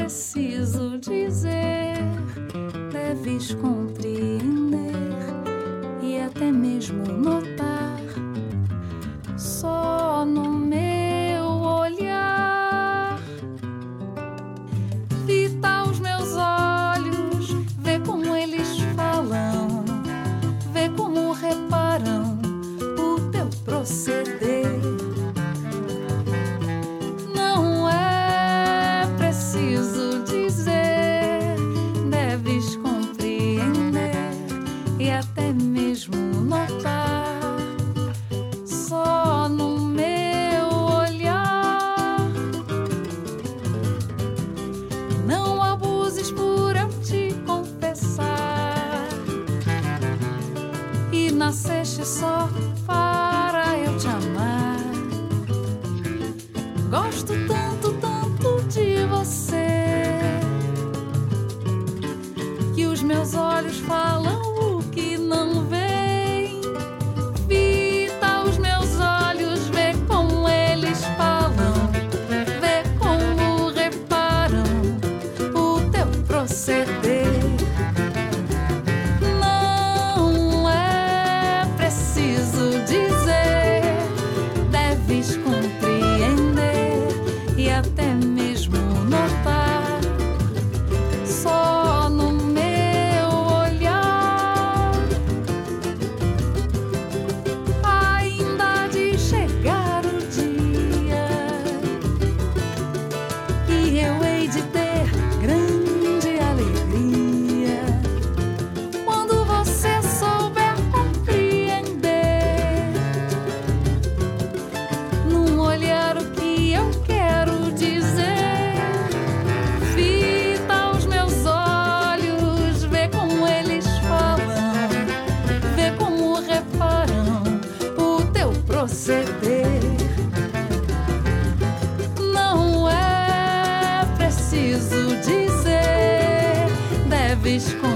preciso dizer, deves compreender e até mesmo notar, só no meu olhar. Fita os meus olhos, vê como eles falam, vê como reparam o teu proceder. Não é preciso dizer, deves compreender e até mesmo notar, só no meu olhar. Não abuses por eu te confessar, e nasceste só para eu te amar. Gosto tanto, tanto de você, que os meus olhos falam o que não veem. Fita os meus olhos, vê como eles falam, vê como reparam o teu proceder. Não é preciso dizer, deves compreender e até mesmo notar, só no meu olhar. Ainda há de chegar o dia e eu hei de ter grande alegria quando você souber compreender num olhar o que eu quero dizer. Fita os meus olhos, vê como eles falam, vê como reparam o teu proceder. Não é preciso dizer, deves